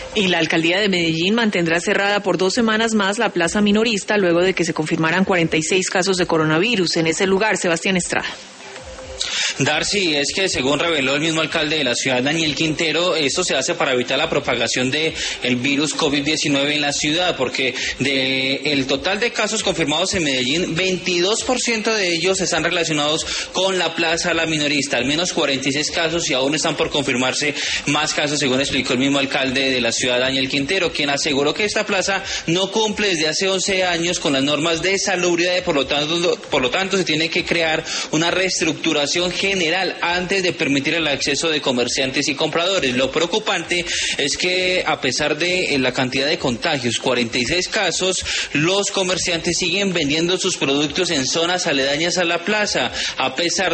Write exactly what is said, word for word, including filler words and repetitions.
Y la alcaldía de Medellín mantendrá cerrada por dos semanas más la plaza minorista luego de que se confirmaran cuarenta y seis casos de coronavirus en ese lugar. Sebastián Estrada. Darcy, es que según reveló el mismo alcalde de la ciudad, Daniel Quintero, esto se hace para evitar la propagación de el virus COVID diecinueve en la ciudad, porque de el total de casos confirmados en Medellín, veintidós por ciento de ellos están relacionados con la plaza La Minorista, al menos cuarenta y seis casos, y aún están por confirmarse más casos, según explicó el mismo alcalde de la ciudad, Daniel Quintero, quien aseguró que esta plaza no cumple desde hace once años con las normas de salubridad y por lo tanto, por lo tanto se tiene que crear una reestructuración general antes de permitir el acceso de comerciantes y compradores. Lo preocupante es que a pesar de la cantidad de contagios, cuarenta y seis casos, los comerciantes siguen vendiendo sus productos en zonas aledañas a la plaza, a pesar